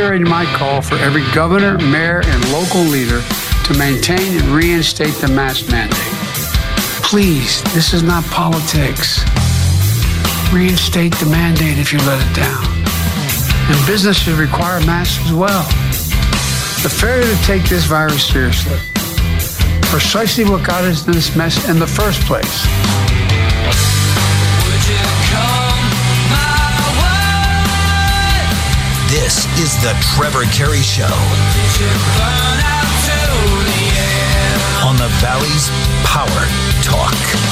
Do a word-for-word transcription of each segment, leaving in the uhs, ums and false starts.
reiterating my call for every governor, mayor, and local leader to maintain and reinstate the mask mandate. Please, this is not politics. Reinstate the mandate if you let it down. And businesses require masks as well. The failure to take this virus seriously, precisely what got us in this mess in the first place. This is the Trevor Carey Show on the Valley's Power Talk.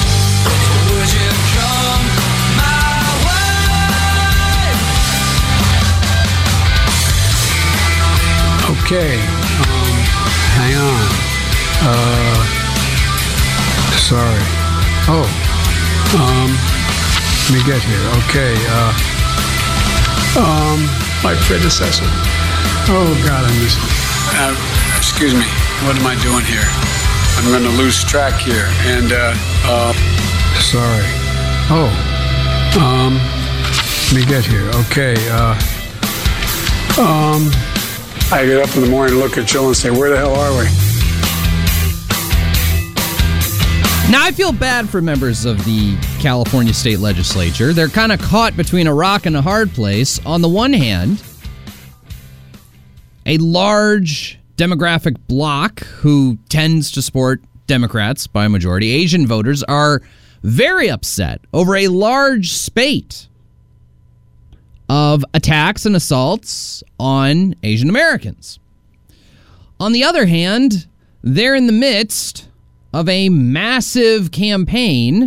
Okay, um, hang on. Uh, sorry. Oh, um, let me get here. Okay, uh, um, my predecessor. Oh, God, I miss it. Uh, excuse me. What am I doing here? I'm going to lose track here. And, uh, uh, sorry. Oh, um, let me get here. Okay, uh, um, I get up in the morning and look at Jill and say, where the hell are we? Now, I feel bad for members of the California state legislature. They're kind of caught between a rock and a hard place. On the one hand, a large demographic bloc who tends to support Democrats by a majority, Asian voters, are very upset over a large spate of attacks and assaults on Asian Americans. On the other hand, they're in the midst of a massive campaign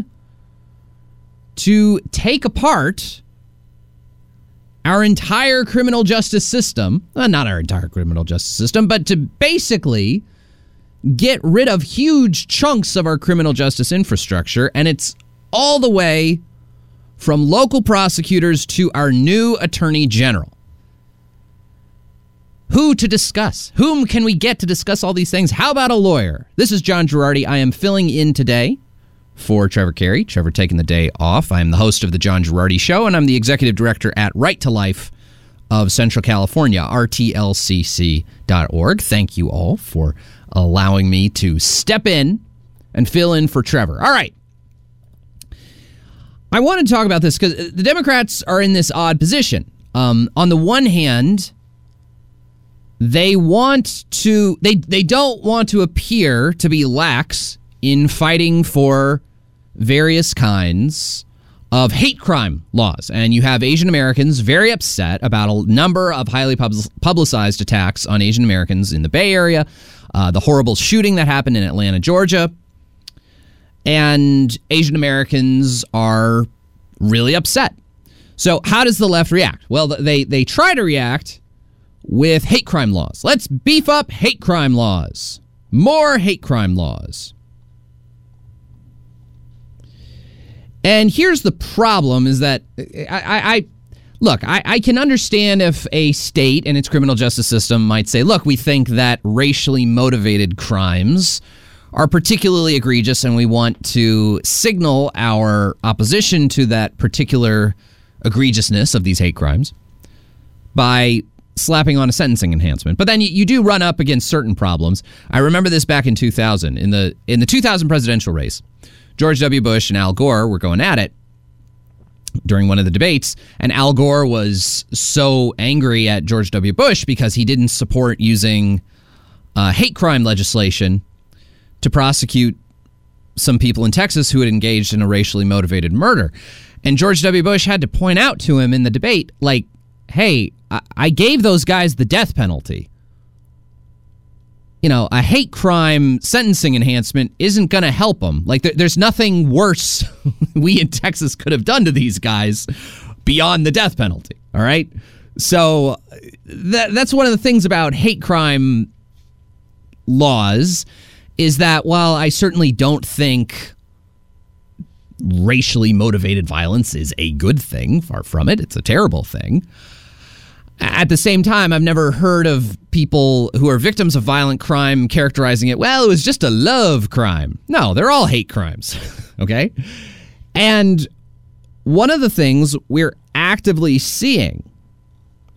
to take apart our entire criminal justice system. Well, not our entire criminal justice system, but to basically get rid of huge chunks of our criminal justice infrastructure. And it's all the way from local prosecutors to our new attorney general. Who to discuss? Whom can we get to discuss all these things? How about a lawyer? This is John Girardi. I am filling in today for Trevor Carey. Trevor taking the day off. I am the host of the John Girardi Show, and I'm the executive director at Right to Life of Central California, R T L C C dot org. Thank you all for allowing me to step in and fill in for Trevor. All right. I want to talk about this because the Democrats are in this odd position. Um, on the one hand, they want to, they, they don't want to appear to be lax in fighting for various kinds of hate crime laws. And you have Asian Americans very upset about a number of highly publicized attacks on Asian Americans in the Bay Area, uh, the horrible shooting that happened in Atlanta, Georgia. And Asian Americans are really upset. So how does the left react? Well, they, they try to react with hate crime laws. Let's beef up hate crime laws. More hate crime laws. And here's the problem is that I, I, I look, I, I can understand if a state and its criminal justice system might say, look, we think that racially motivated crimes are particularly egregious and we want to signal our opposition to that particular egregiousness of these hate crimes by slapping on a sentencing enhancement. But then you, you do run up against certain problems. I remember this back in two thousand. In the in the two thousand presidential race, George W. Bush and Al Gore were going at it during one of the debates, and Al Gore was so angry at George W. Bush because he didn't support using uh, hate crime legislation to prosecute some people in Texas who had engaged in a racially motivated murder. And George W. Bush had to point out to him in the debate, like, hey, I, I gave those guys the death penalty. You know, a hate crime sentencing enhancement isn't going to help them. Like, there, there's nothing worse we in Texas could have done to these guys beyond the death penalty. All right. So that, that's one of the things about hate crime laws is that while I certainly don't think racially motivated violence is a good thing, far from it, it's a terrible thing. At the same time, I've never heard of people who are victims of violent crime characterizing it, well, it was just a love crime. No, they're all hate crimes, okay? And one of the things we're actively seeing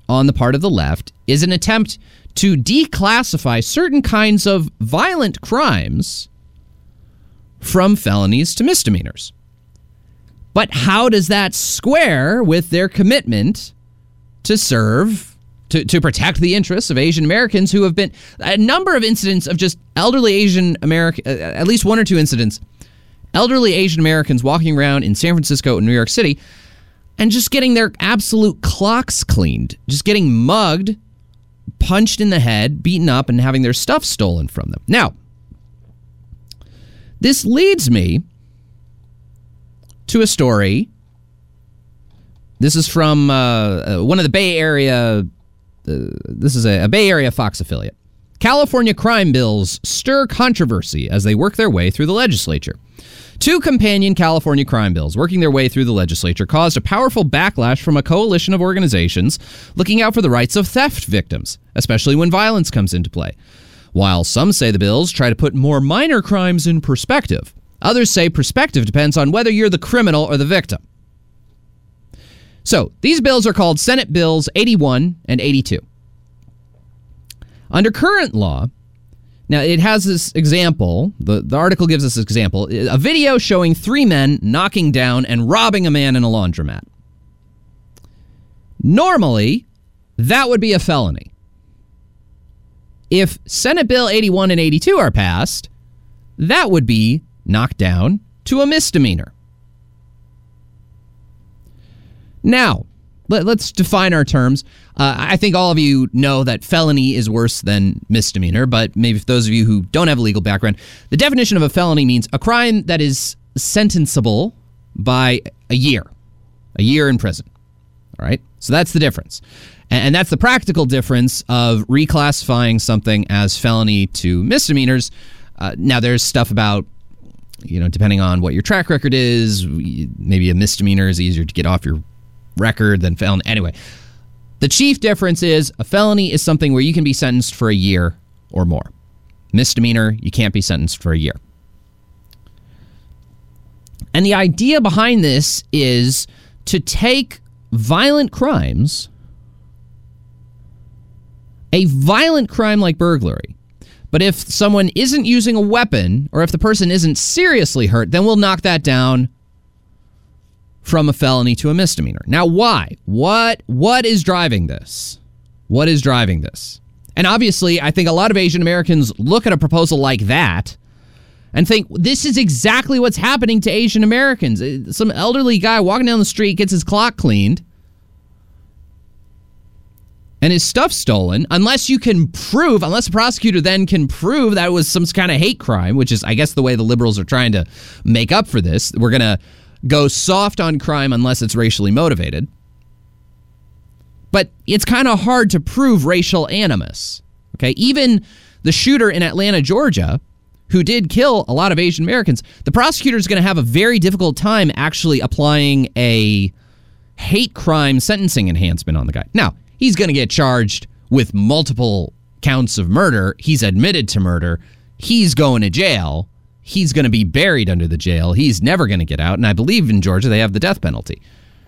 on the part of the left is an attempt to declassify certain kinds of violent crimes from felonies to misdemeanors. But how does that square with their commitment to serve, to, to protect the interests of Asian Americans who have been, a number of incidents of just elderly Asian American, uh, at least one or two incidents, elderly Asian Americans walking around in San Francisco and New York City and just getting their absolute clocks cleaned, just getting mugged, punched in the head, beaten up, and having their stuff stolen from them. Now, this leads me to a story. This is from uh, one of the Bay Area, uh, this is a, a Bay Area Fox affiliate. California crime bills stir controversy as they work their way through the legislature. Two companion California crime bills working their way through the legislature caused a powerful backlash from a coalition of organizations looking out for the rights of theft victims, especially when violence comes into play. While some say the bills try to put more minor crimes in perspective, others say perspective depends on whether you're the criminal or the victim. So, these bills are called Senate Bills eighty-one and eighty-two. Under current law, now it has this example, the, the article gives us this example, a video showing three men knocking down and robbing a man in a laundromat. Normally, that would be a felony. If Senate Bill eighty-one and eighty-two are passed, that would be knocked down to a misdemeanor. Now, let, let's define our terms. Uh, I think all of you know that felony is worse than misdemeanor, but maybe for those of you who don't have a legal background, the definition of a felony means a crime that is sentenciable by a year, a year in prison. All right? So that's the difference. And, and that's the practical difference of reclassifying something as felony to misdemeanors. Uh, now, there's stuff about, you know, depending on what your track record is, maybe a misdemeanor is easier to get off your record than felony. Anyway, the chief difference is a felony is something where you can be sentenced for a year or more. Misdemeanor, you can't be sentenced for a year. And the idea behind this is to take violent crimes, a violent crime like burglary, but if someone isn't using a weapon or if the person isn't seriously hurt, then we'll knock that down from a felony to a misdemeanor. Now, why? What what is driving this? What is driving this? And obviously, I think a lot of Asian Americans look at a proposal like that and think, this is exactly what's happening to Asian Americans. Some elderly guy walking down the street gets his clock cleaned and his stuff stolen, unless you can prove, unless the prosecutor then can prove that it was some kind of hate crime, which is, I guess, the way the liberals are trying to make up for this. We're going to go soft on crime unless it's racially motivated. But it's kind of hard to prove racial animus. Okay, even the shooter in Atlanta, Georgia, who did kill a lot of Asian Americans, the prosecutor is going to have a very difficult time actually applying a hate crime sentencing enhancement on the guy. Now, he's going to get charged with multiple counts of murder. He's admitted to murder. He's going to jail. He's going to be buried under the jail. He's never going to get out. And I believe in Georgia they have the death penalty.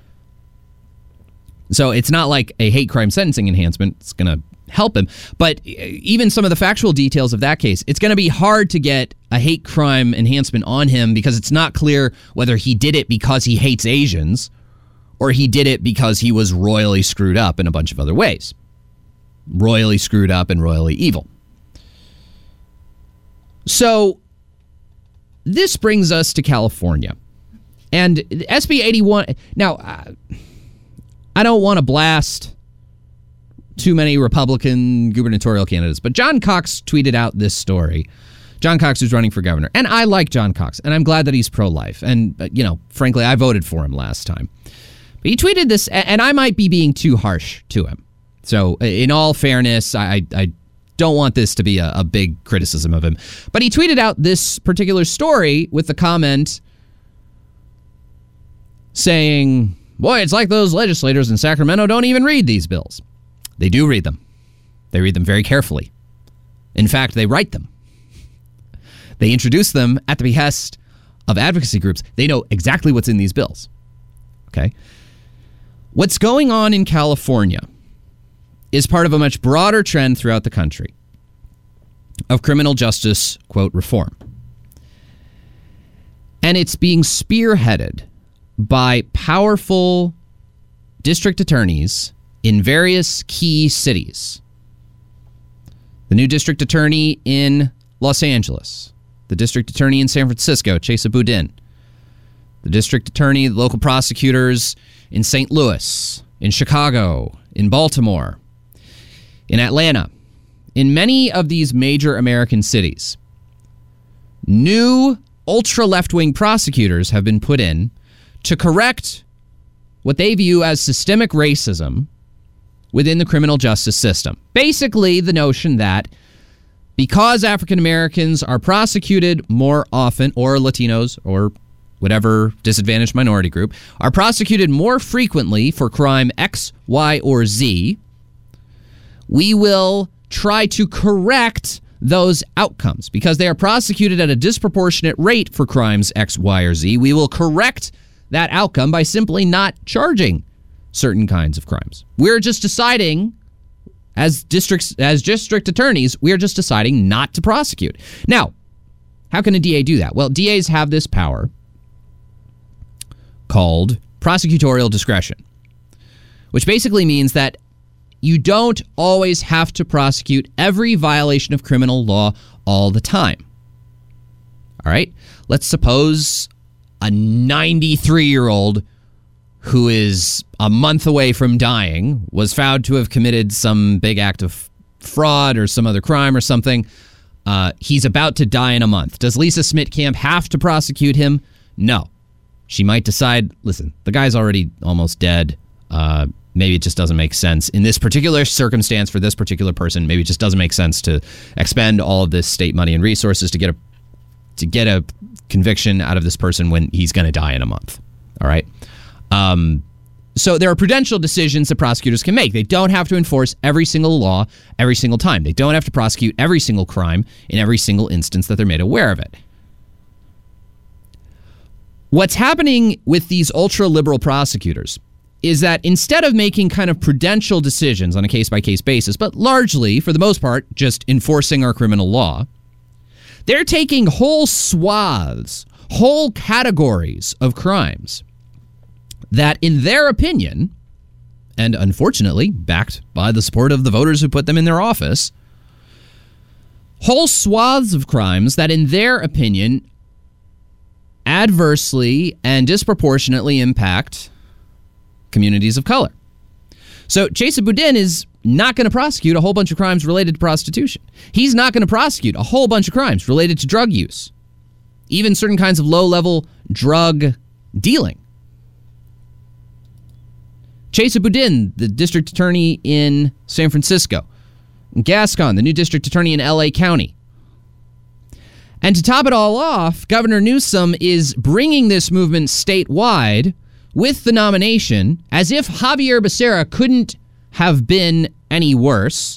So it's not like a hate crime sentencing enhancement is going to help him. But even some of the factual details of that case, it's going to be hard to get a hate crime enhancement on him because it's not clear whether he did it because he hates Asians or he did it because he was royally screwed up in a bunch of other ways. Royally screwed up and royally evil. So this brings us to California. And S B eighty-one... Now, uh, I don't want to blast too many Republican gubernatorial candidates, but John Cox tweeted out this story. John Cox, who's running for governor. And I like John Cox, and I'm glad that he's pro-life. And, uh, you know, frankly, I voted for him last time. But he tweeted this, and I might be being too harsh to him. So, in all fairness, I... I don't want this to be a, a big criticism of him. But he tweeted out this particular story with the comment saying, boy, it's like those legislators in Sacramento don't even read these bills. They do read them. They read them very carefully. In fact, they write them. They introduce them at the behest of advocacy groups. They know exactly what's in these bills. Okay? What's going on in California is part of a much broader trend throughout the country of criminal justice, quote, reform. And it's being spearheaded by powerful district attorneys in various key cities. The new district attorney in Los Angeles, the district attorney in San Francisco, Chesa Boudin, the district attorney, the local prosecutors in Saint Louis, in Chicago, in Baltimore, in Atlanta, in many of these major American cities. New ultra-left-wing prosecutors have been put in to correct what they view as systemic racism within the criminal justice system. Basically, the notion that because African Americans are prosecuted more often, or Latinos, or whatever disadvantaged minority group, are prosecuted more frequently for crime X, Y, or Z, we will try to correct those outcomes. Because they are prosecuted at a disproportionate rate for crimes X, Y, or Z, we will correct that outcome by simply not charging certain kinds of crimes. We're just deciding, as districts, as district attorneys, we are just deciding not to prosecute. Now, how can a D A do that? Well, D As have this power called prosecutorial discretion, which basically means that you don't always have to prosecute every violation of criminal law all the time. All right? Let's suppose a ninety-three-year-old who is a month away from dying was found to have committed some big act of fraud or some other crime or something. Uh, he's about to die in a month. Does Lisa Smitkamp have to prosecute him? No. She might decide, listen, the guy's already almost dead. Uh, maybe it just doesn't make sense. In this particular circumstance for this particular person, maybe it just doesn't make sense to expend all of this state money and resources to get a to get a conviction out of this person when he's going to die in a month. All right? Um, so there are prudential decisions that prosecutors can make. They don't have to enforce every single law every single time. They don't have to prosecute every single crime in every single instance that they're made aware of it. What's happening with these ultra-liberal prosecutors is that instead of making kind of prudential decisions on a case-by-case basis, but largely, for the most part, just enforcing our criminal law, they're taking whole swaths, whole categories of crimes that, in their opinion, and unfortunately backed by the support of the voters who put them in their office, whole swaths of crimes that, in their opinion, adversely and disproportionately impact communities of color. So Chesa Boudin is not going to prosecute a whole bunch of crimes related to prostitution. He's not going to prosecute a whole bunch of crimes related to drug use, even certain kinds of low-level drug dealing. Chesa Boudin, the district attorney in San Francisco. Gascon, the new district attorney in L A County. And to top it all off, Governor Newsom is bringing this movement statewide with the nomination, as if Javier Becerra couldn't have been any worse,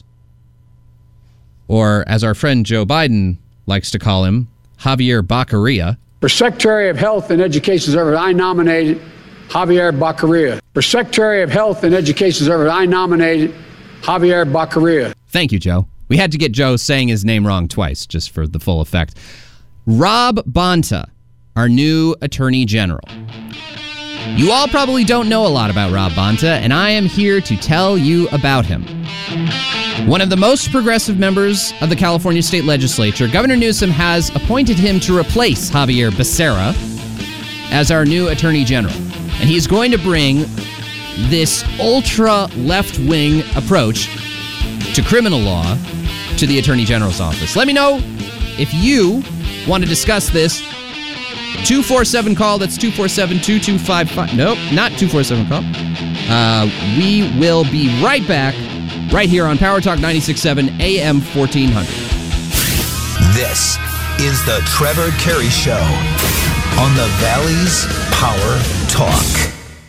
or as our friend Joe Biden likes to call him, Javier Baccaria. For Secretary of Health and Education Service, I nominated Javier Baccaria. For Secretary of Health and Education Service, I nominated Javier Baccaria. Thank you, Joe. We had to get Joe saying his name wrong twice, just for the full effect. Rob Bonta, our new Attorney General. You all probably don't know a lot about Rob Bonta, and I am here to tell you about him. One of the most progressive members of the California State Legislature, Governor Newsom has appointed him to replace Javier Becerra as our new Attorney General. And he's going to bring this ultra-left-wing approach to criminal law to the Attorney General's office. Let me know if you want to discuss this. two four seven call, that's two four seven, two two five five. Nope, not two four seven call. Uh, we will be right back, right here on Power Talk ninety-six point seven A M fourteen hundred. This is the Trevor Carey Show on the Valley's Power Talk.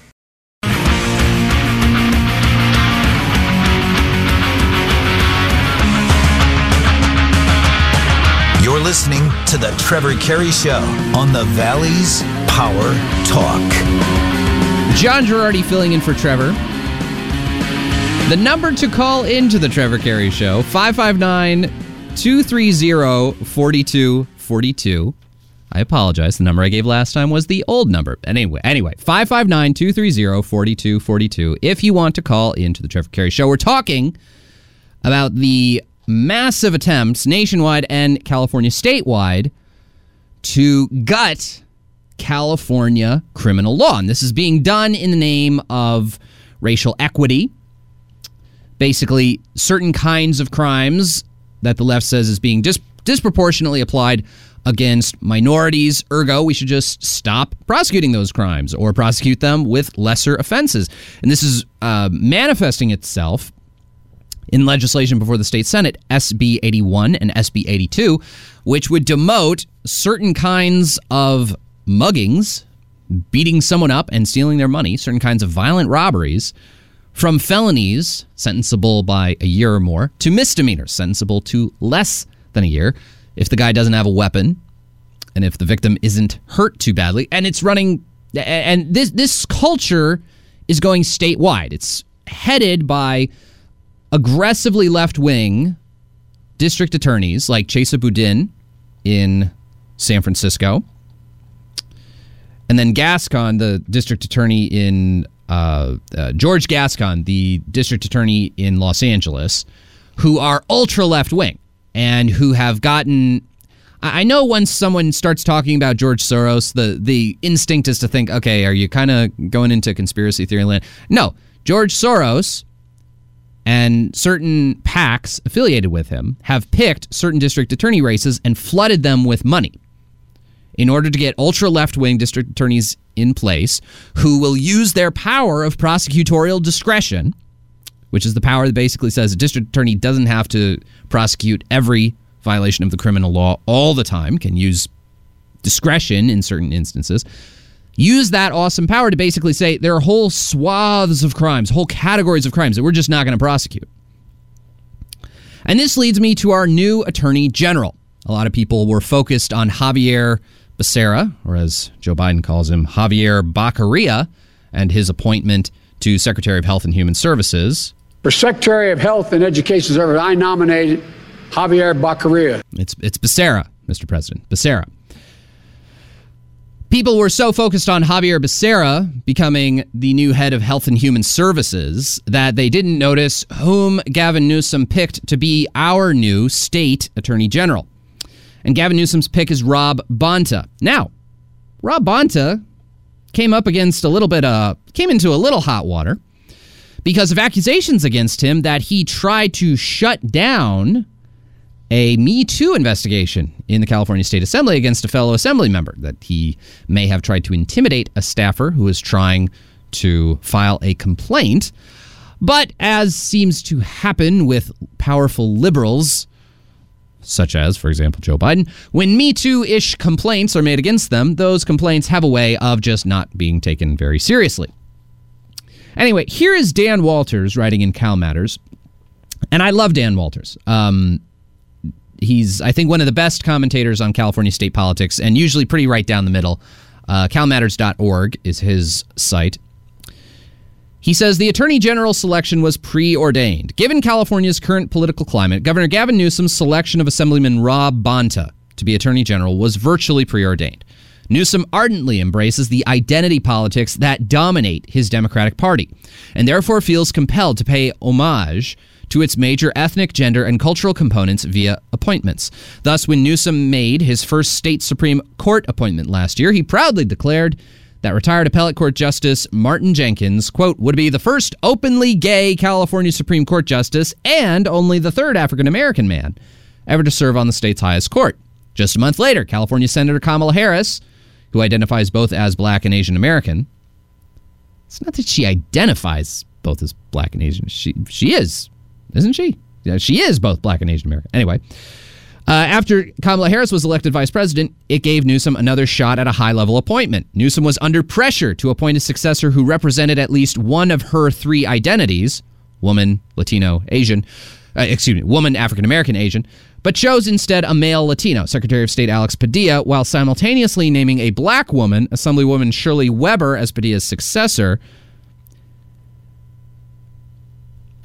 You're listening to the Trevor Carey Show on the Valley's Power Talk. John Girardi filling in for Trevor. The number to call into the Trevor Carey Show, five five nine, two three zero, four two four two. I apologize. The number I gave last time was the old number. Anyway, anyway, five five nine, two three zero, four two four two. If you want to call into the Trevor Carey Show, we're talking about the massive attempts nationwide and California statewide to gut California criminal law. And this is being done in the name of racial equity. Basically, certain kinds of crimes that the left says is being dis- disproportionately applied against minorities. Ergo, we should just stop prosecuting those crimes or prosecute them with lesser offenses. And this is uh, manifesting itself in legislation before the state Senate, S B eighty-one and S B eighty-two, which would demote certain kinds of muggings, beating someone up and stealing their money, certain kinds of violent robberies, from felonies, sentenciable by a year or more, to misdemeanors, sentencible to less than a year, if the guy doesn't have a weapon and if the victim isn't hurt too badly. And it's running, and this this culture is going statewide. It's headed by aggressively left-wing district attorneys like Chesa Boudin in San Francisco, and then Gascon, the district attorney in uh, uh, George Gascon, the district attorney in Los Angeles, who are ultra left-wing and who have gotten. I know once someone starts talking about George Soros, the the instinct is to think, okay, are you kind of going into conspiracy theory land? No, George Soros and certain PACs affiliated with him have picked certain district attorney races and flooded them with money in order to get ultra left-wing district attorneys in place who will use their power of prosecutorial discretion, which is the power that basically says a district attorney doesn't have to prosecute every violation of the criminal law all the time, can use discretion in certain instances, use that awesome power to basically say there are whole swaths of crimes, whole categories of crimes that we're just not going to prosecute. And this leads me to our new attorney general. A lot of people were focused on Javier Becerra, or as Joe Biden calls him, Javier Baccaria, and his appointment to Secretary of Health and Human Services. For Secretary of Health and Education Services, I nominated Javier Baccaria. It's it's Becerra, Mister President, Becerra. People were so focused on Javier Becerra becoming the new head of Health and Human Services that they didn't notice whom Gavin Newsom picked to be our new state attorney general. And Gavin Newsom's pick is Rob Bonta. Now, Rob Bonta came up against a little bit, uh, came into a little hot water because of accusations against him that he tried to shut down a Me Too investigation in the California State Assembly against a fellow assembly member, that he may have tried to intimidate a staffer who was trying to file a complaint. But as seems to happen with powerful liberals, such as, for example, Joe Biden, when Me Too-ish complaints are made against them, those complaints have a way of just not being taken very seriously. Anyway, here is Dan Walters writing in Cal Matters, and I love Dan Walters. Um, he's, I think, one of the best commentators on California state politics, and usually pretty right down the middle. Uh, cal matters dot org is his site. He says the Attorney General selection was preordained. Given California's current political climate, Governor Gavin Newsom's selection of Assemblyman Rob Bonta to be Attorney General was virtually preordained. Newsom ardently embraces the identity politics that dominate his Democratic Party, and therefore feels compelled to pay homage to its major ethnic, gender, and cultural components via appointments. Thus, when Newsom made his first state Supreme Court appointment last year, he proudly declared that retired appellate court justice Martin Jenkins, quote, would be the first openly gay California Supreme Court justice and only the third African-American man ever to serve on the state's highest court. Just a month later, California Senator Kamala Harris, who identifies both as black and Asian American, it's not that she identifies both as black and Asian. She she is, isn't she? Yeah, she is both black and Asian American. Anyway, uh, after Kamala Harris was elected vice president, it gave Newsom another shot at a high-level appointment. Newsom was under pressure to appoint a successor who represented at least one of her three identities, woman, Latino, Asian, uh, excuse me, woman, African-American, Asian, but chose instead a male Latino, Secretary of State Alex Padilla, while simultaneously naming a black woman, Assemblywoman Shirley Weber, as Padilla's successor.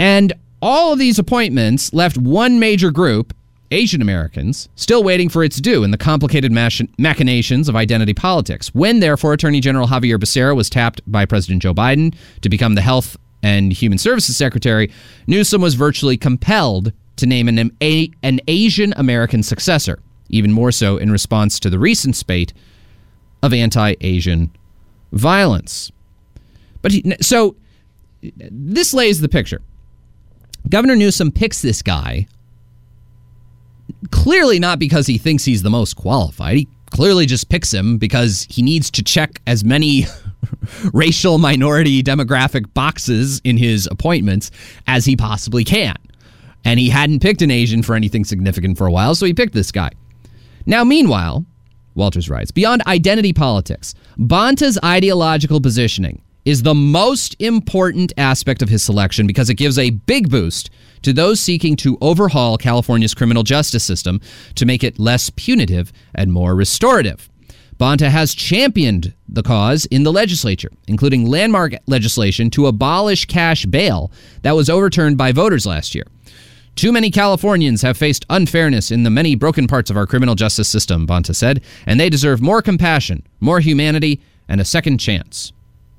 And all of these appointments left one major group, Asian Americans, still waiting for its due in the complicated mach- machinations of identity politics. When, therefore, Attorney General Xavier Becerra was tapped by President Joe Biden to become the Health and Human Services Secretary, Newsom was virtually compelled to name an, a, an Asian American successor, even more so in response to the recent spate of anti-Asian violence. But he, so this lays the picture. Governor Newsom picks this guy clearly not because he thinks he's the most qualified. He clearly just picks him because he needs to check as many racial minority demographic boxes in his appointments as he possibly can. And he hadn't picked an Asian for anything significant for a while, so he picked this guy. Now, meanwhile, Walters writes, beyond identity politics, Bonta's ideological positioning is the most important aspect of his selection because it gives a big boost to those seeking to overhaul California's criminal justice system to make it less punitive and more restorative. Bonta has championed the cause in the legislature, including landmark legislation to abolish cash bail that was overturned by voters last year. Too many Californians have faced unfairness in the many broken parts of our criminal justice system, Bonta said, and they deserve more compassion, more humanity, and a second chance.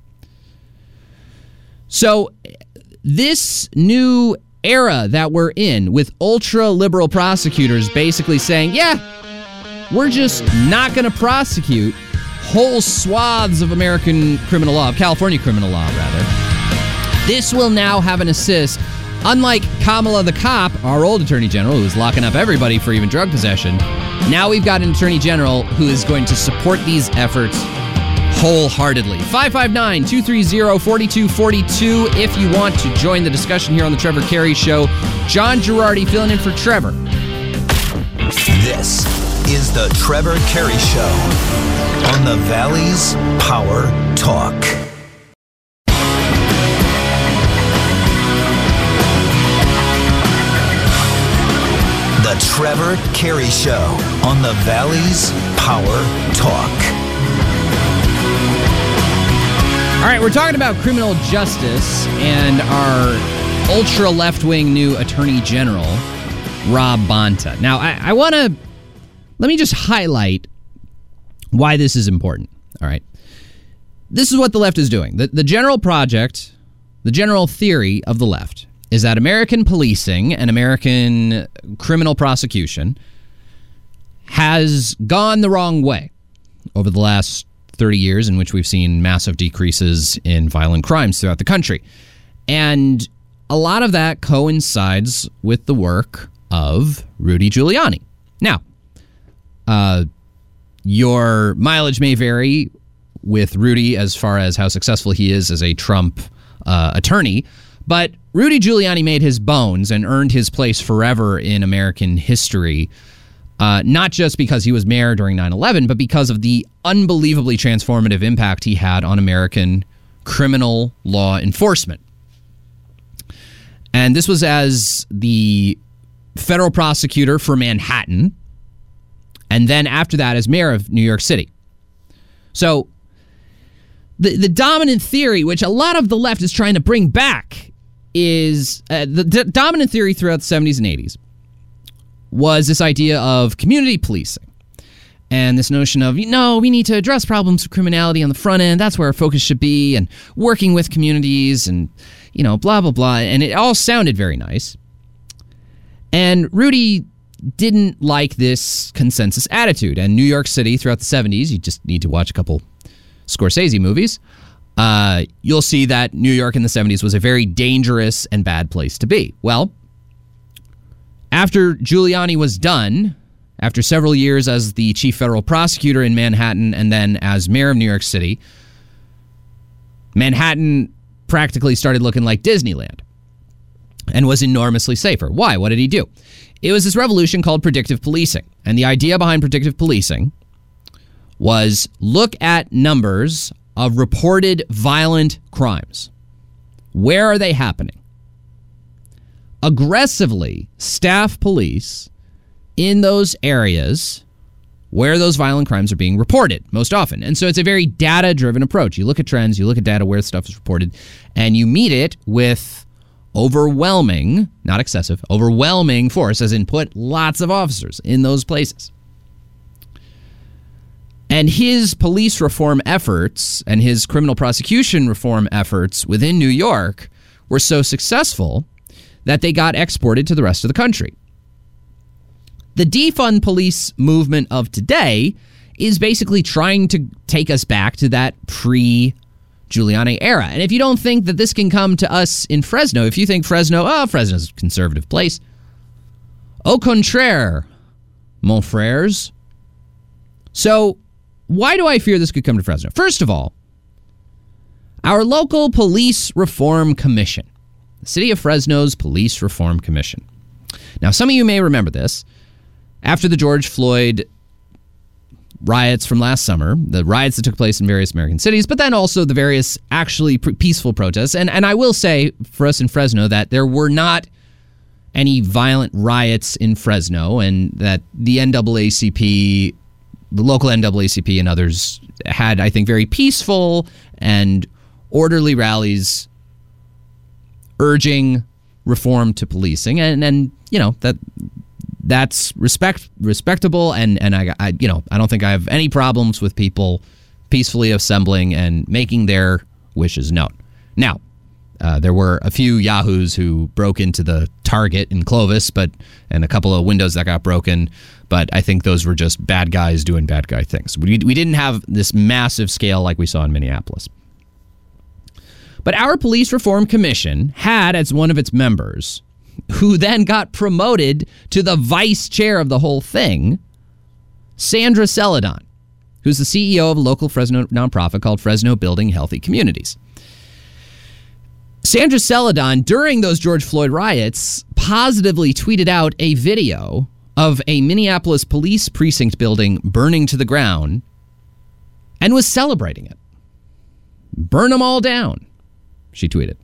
So this new era that we're in with ultra-liberal prosecutors basically saying, yeah, we're just not going to prosecute whole swaths of American criminal law, of California criminal law, rather. This will now have an assist. Unlike Kamala the cop, our old attorney general, who was locking up everybody for even drug possession, now we've got an attorney general who is going to support these efforts wholeheartedly. five five nine, two three zero, four two four two if you want to join the discussion here on the Trevor Carey Show. John Girardi filling in for Trevor. This is the Trevor Carey Show on the Valley's Power Talk. The Trevor Carey Show on the Valley's Power Talk. All right, we're talking about criminal justice and our ultra left-wing new Attorney General, Rob Bonta. Now, I, I want to, let me just highlight why this is important, all right? This is what the left is doing. The, the general project, the general theory of the left is that American policing and American criminal prosecution has gone the wrong way over the last thirty years, in which we've seen massive decreases in violent crimes throughout the country. And a lot of that coincides with the work of Rudy Giuliani. Now, uh, your mileage may vary with Rudy as far as how successful he is as a Trump uh, attorney, but Rudy Giuliani made his bones and earned his place forever in American history, uh, not just because he was mayor during nine eleven, but because of the unbelievably transformative impact he had on American criminal law enforcement. And this was as the federal prosecutor for Manhattan, and then after that as mayor of New York City. So the the dominant theory, which a lot of the left is trying to bring back, is uh, the d- dominant theory throughout the seventies and eighties was this idea of community policing. And this notion of, you know, we need to address problems of criminality on the front end. That's where our focus should be, and working with communities and, you know, blah, blah, blah. And it all sounded very nice. And Rudy didn't like this consensus attitude. And New York City throughout the seventies, you just need to watch a couple Scorsese movies, uh, you'll see that New York in the seventies was a very dangerous and bad place to be. Well, after Giuliani was done, after several years as the chief federal prosecutor in Manhattan and then as mayor of New York City, Manhattan practically started looking like Disneyland and was enormously safer. Why? What did he do? It was this revolution called predictive policing. And the idea behind predictive policing was look at numbers of reported violent crimes. Where are they happening? Aggressively staff police in those areas where those violent crimes are being reported most often. And so it's a very data-driven approach. You look at trends, you look at data where stuff is reported, and you meet it with overwhelming, not excessive, overwhelming force, as in put lots of officers in those places. And his police reform efforts and his criminal prosecution reform efforts within New York were so successful that they got exported to the rest of the country. The defund police movement of today is basically trying to take us back to that pre-Giuliani era. And if you don't think that this can come to us in Fresno, if you think Fresno, oh, Fresno's a conservative place, au contraire, mon frères. So why do I fear this could come to Fresno? First of all, our local police reform commission, the City of Fresno's Police Reform Commission. Now, some of you may remember this. After the George Floyd riots from last summer, the riots that took place in various American cities, but then also the various actually pre- peaceful protests. And, and I will say for us in Fresno that there were not any violent riots in Fresno, and that the N double A C P, the local N double A C P and others had, I think, very peaceful and orderly rallies urging reform to policing. And, and you know, that... That's respect respectable, and and I, I you know I don't think I have any problems with people peacefully assembling and making their wishes known. Now, uh, there were a few yahoos who broke into the Target in Clovis, but and a couple of windows that got broken. But I think those were just bad guys doing bad guy things. We we didn't have this massive scale like we saw in Minneapolis. But our Police Reform Commission had as one of its members, who then got promoted to the vice chair of the whole thing, Sandra Celadon, who's the C E O of a local Fresno nonprofit called Fresno Building Healthy Communities. Sandra Celadon, during those George Floyd riots, positively tweeted out a video of a Minneapolis police precinct building burning to the ground and was celebrating it. Burn them all down, she tweeted.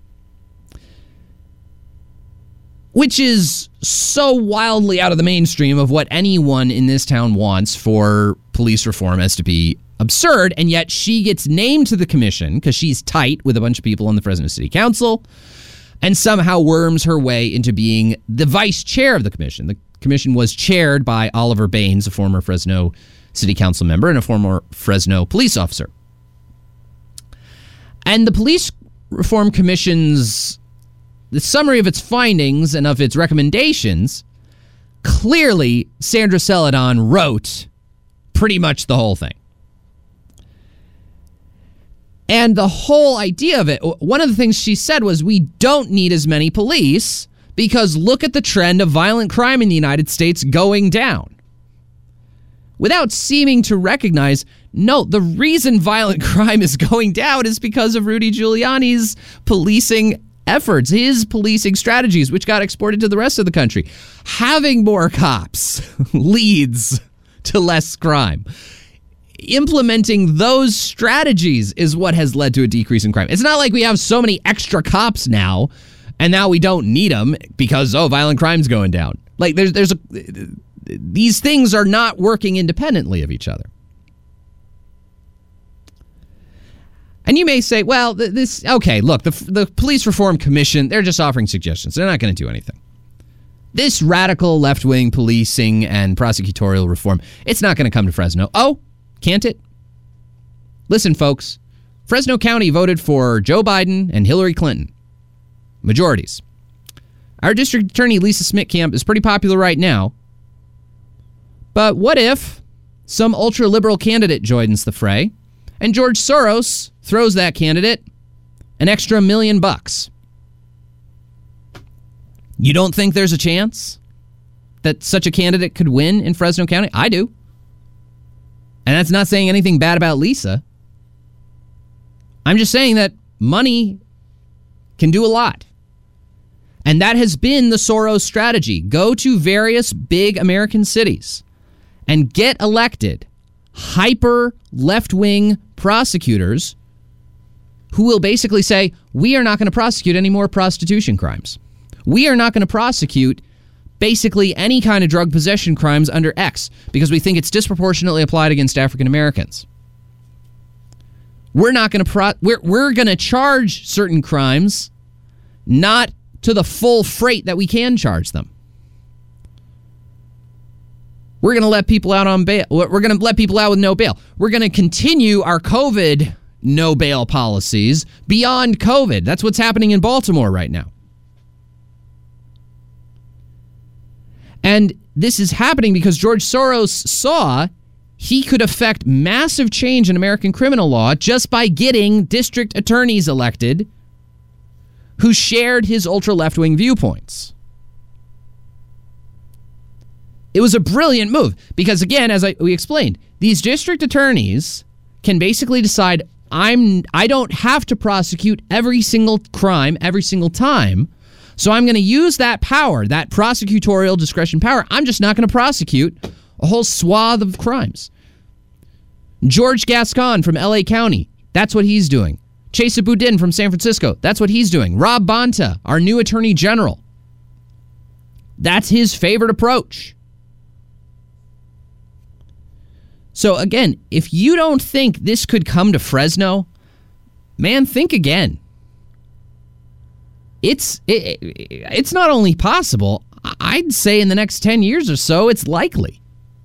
Which is so wildly out of the mainstream of what anyone in this town wants for police reform as to be absurd, and yet she gets named to the commission because she's tight with a bunch of people on the Fresno City Council and somehow worms her way into being the vice chair of the commission. The commission was chaired by Oliver Baines, a former Fresno City Council member and a former Fresno police officer. And the Police Reform Commission's the summary of its findings and of its recommendations, clearly Sandra Celadon wrote pretty much the whole thing. And the whole idea of it, one of the things she said was, we don't need as many police because look at the trend of violent crime in the United States going down. Without seeming to recognize, no, the reason violent crime is going down is because of Rudy Giuliani's policing efforts, his policing strategies, which got exported to the rest of the country. Having more cops leads to less crime. Implementing those strategies is what has led to a decrease in crime. It's not like we have so many extra cops now, and now we don't need them because, oh, violent crime's going down. Like, there's, there's a, these things are not working independently of each other. And you may say, well, this, okay, look, the, the Police Reform Commission, they're just offering suggestions. They're not going to do anything. This radical left-wing policing and prosecutorial reform, it's not going to come to Fresno. Oh, can't it? Listen, folks, Fresno County voted for Joe Biden and Hillary Clinton. Majorities. Our district attorney, Lisa Smitkamp, is pretty popular right now. But what if some ultra-liberal candidate joins the fray and George Soros throws that candidate an extra million bucks? You don't think there's a chance that such a candidate could win in Fresno County? I do. And that's not saying anything bad about Lisa. I'm just saying that money can do a lot. And that has been the Soros strategy. Go to various big American cities and get elected hyper left-wing prosecutors who will basically say, we are not going to prosecute any more prostitution crimes. We are not going to prosecute basically any kind of drug possession crimes under X because we think it's disproportionately applied against African Americans. We're not going to pro- we're we're going to charge certain crimes not to the full freight that we can charge them. We're going to let people out on bail. We're going to let people out with no bail. We're going to continue our COVID no bail policies beyond COVID. That's what's happening in Baltimore right now. And this is happening because George Soros saw he could affect massive change in American criminal law just by getting district attorneys elected who shared his ultra-left-wing viewpoints. It was a brilliant move because, again, as I, we explained, these district attorneys can basically decide, I'm, I don't have to prosecute every single crime every single time, so I'm going to use that power, that prosecutorial discretion power. I'm just not going to prosecute a whole swath of crimes. George Gascon from L A County, that's what he's doing. Chesa Boudin from San Francisco, that's what he's doing. Rob Bonta, our new attorney general, that's his favorite approach. So again, if you don't think this could come to Fresno, man, think again. It's it, it's not only possible, I'd say in the next ten years or so, it's likely.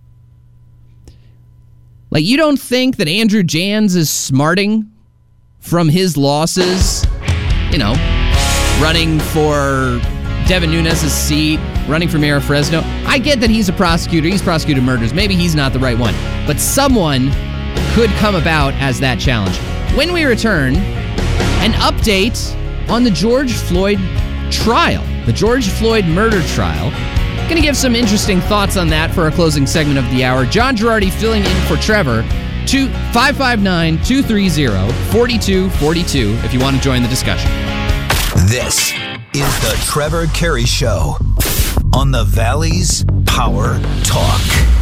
Like, you don't think that Andrew Jans is smarting from his losses, you know, running for Devin Nunes' seat, running for mayor of Fresno? I get that he's a prosecutor. He's prosecuted murders. Maybe he's not the right one. But someone could come about as that challenge. When we return, an update on the George Floyd trial, the George Floyd murder trial. Going to give some interesting thoughts on that for our closing segment of the hour. John Girardi filling in for Trevor. five five nine, two three zero, four two four two if you want to join the discussion. This is the Trevor Carey Show on the Valley's Power Talk.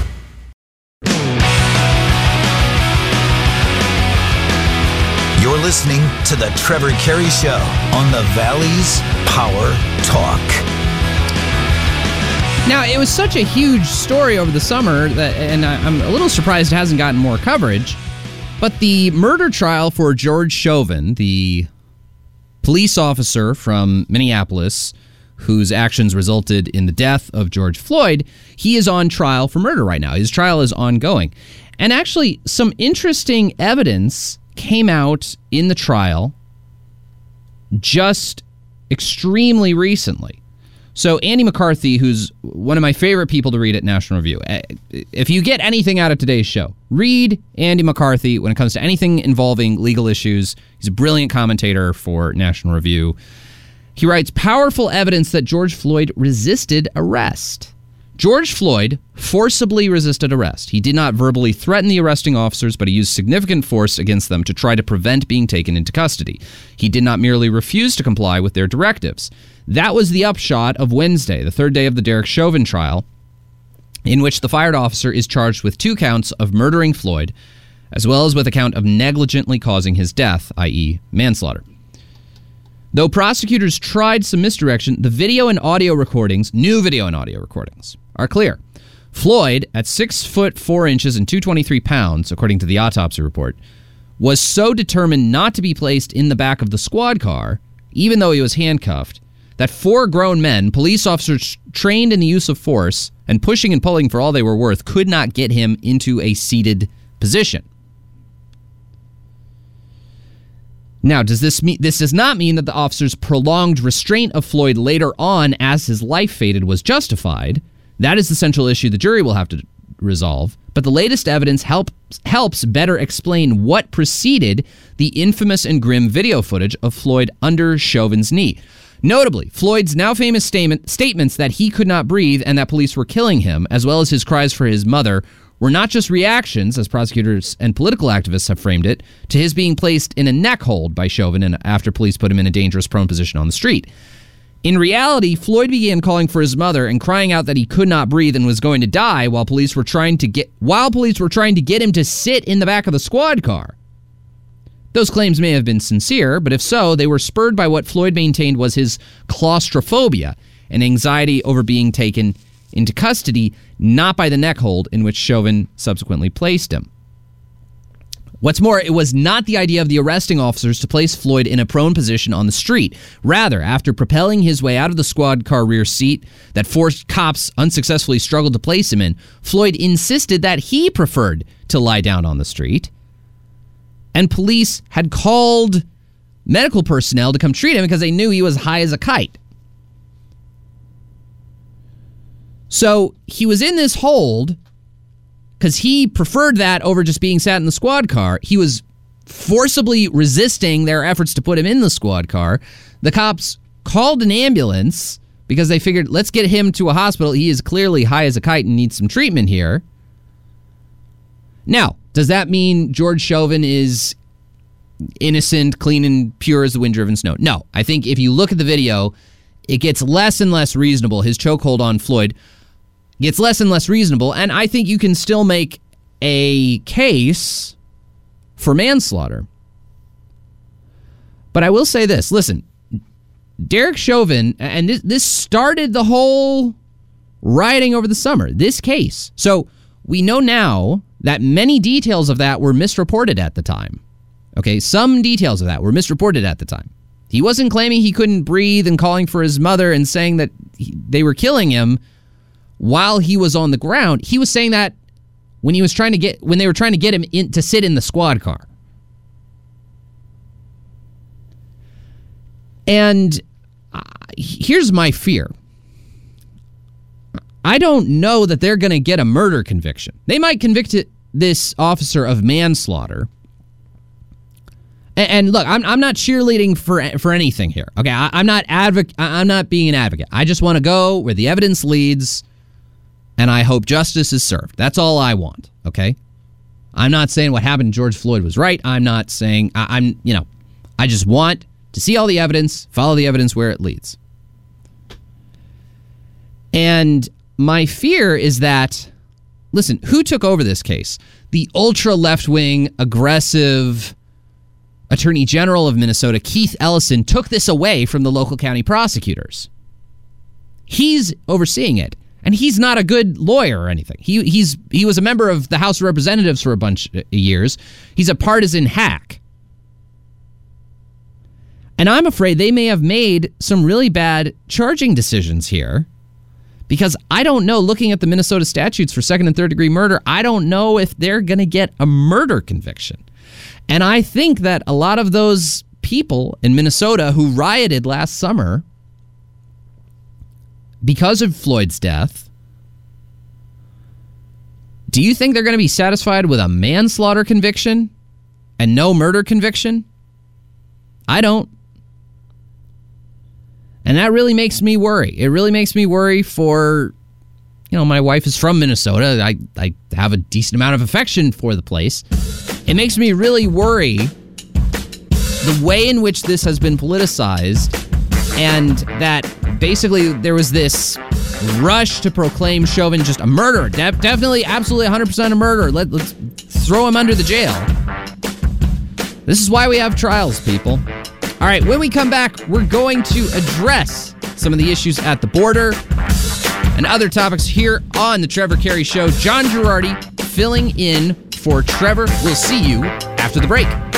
You're listening to the Trevor Carey Show on the Valley's Power Talk. Now, it was such a huge story over the summer, that, and I'm a little surprised it hasn't gotten more coverage, but the murder trial for George Chauvin, the police officer from Minneapolis whose actions resulted in the death of George Floyd, he is on trial for murder right now. His trial is ongoing. And actually, some interesting evidence came out in the trial just extremely recently. So Andy McCarthy, who's one of my favorite people to read at National Review, if you get anything out of today's show, read Andy McCarthy when it comes to anything involving legal issues. He's a brilliant commentator for National Review. He writes, powerful evidence that George Floyd resisted arrest. George Floyd forcibly resisted arrest. He did not verbally threaten the arresting officers, but he used significant force against them to try to prevent being taken into custody. He did not merely refuse to comply with their directives. That was the upshot of Wednesday, the third day of the Derek Chauvin trial, in which the fired officer is charged with two counts of murdering Floyd, as well as with a count of negligently causing his death, that is manslaughter. Though prosecutors tried some misdirection, the video and audio recordings, new video and audio recordings, are clear. Floyd, at six foot four inches and two hundred twenty-three pounds, according to the autopsy report, was so determined not to be placed in the back of the squad car, even though he was handcuffed, that four grown men, police officers trained in the use of force and pushing and pulling for all they were worth, could not get him into a seated position. Now, does this mean this does not mean that the officer's prolonged restraint of Floyd later on as his life faded was justified? That is the central issue the jury will have to resolve. But the latest evidence helps helps better explain what preceded the infamous and grim video footage of Floyd under Chauvin's knee. Notably, Floyd's now famous statement, statements that he could not breathe and that police were killing him, as well as his cries for his mother, were not just reactions, as prosecutors and political activists have framed it, to his being placed in a neck hold by Chauvin and after police put him in a dangerous prone position on the street. In reality, Floyd began calling for his mother and crying out that he could not breathe and was going to die while police were trying to get while police were trying to get him to sit in the back of the squad car. Those claims may have been sincere, but if so, they were spurred by what Floyd maintained was his claustrophobia and anxiety over being taken into custody, not by the neck hold in which Chauvin subsequently placed him. What's more, it was not the idea of the arresting officers to place Floyd in a prone position on the street. Rather, after propelling his way out of the squad car rear seat that four cops unsuccessfully struggled to place him in, Floyd insisted that he preferred to lie down on the street. And police had called medical personnel to come treat him because they knew he was high as a kite. So he was in this hold because he preferred that over just being sat in the squad car. He was forcibly resisting their efforts to put him in the squad car. The cops called an ambulance because they figured, let's get him to a hospital. He is clearly high as a kite and needs some treatment here. Now, does that mean George Chauvin is innocent, clean and pure as the wind-driven snow? No. I think if you look at the video, it gets less and less reasonable. His chokehold on Floyd gets less and less reasonable, and I think you can still make a case for manslaughter. But I will say this. Listen, Derek Chauvin, and this, this started the whole rioting over the summer, this case. So we know now that many details of that were misreported at the time. Okay, some details of that were misreported at the time. He wasn't claiming he couldn't breathe and calling for his mother and saying that he, they were killing him while he was on the ground. He was saying that when he was trying to get when they were trying to get him in to sit in the squad car. And uh, here's my fear. I don't know that they're going to get a murder conviction. They might convict this officer of manslaughter. And, and look, I'm I'm not cheerleading for for anything here. Okay, I, I'm not advoc- I'm not being an advocate. I just want to go where the evidence leads, and I hope justice is served. That's all I want. Okay, I'm not saying what happened to George Floyd was right. I'm not saying I, I'm you know, I just want to see all the evidence, follow the evidence where it leads. And my fear is that, listen, who took over this case? The ultra left-wing, aggressive Attorney General of Minnesota, Keith Ellison, took this away from the local county prosecutors. He's overseeing it, and he's not a good lawyer or anything. He he's he was a member of the House of Representatives for a bunch of years. He's a partisan hack. And I'm afraid they may have made some really bad charging decisions here, because I don't know, looking at the Minnesota statutes for second and third degree murder, I don't know if they're going to get a murder conviction. And I think that a lot of those people in Minnesota who rioted last summer because of Floyd's death, do you think they're going to be satisfied with a manslaughter conviction and no murder conviction? I don't. And that really makes me worry. It really makes me worry for, you know, my wife is from Minnesota. I, I have a decent amount of affection for the place. It makes me really worry the way in which this has been politicized, and that basically there was this rush to proclaim Chauvin just a murderer. De- definitely, absolutely one hundred percent a murderer. Let, let's throw him under the jail. This is why we have trials, people. All right, when we come back, we're going to address some of the issues at the border and other topics here on The Trevor Carey Show. John Girardi filling in for Trevor. We'll see you after the break.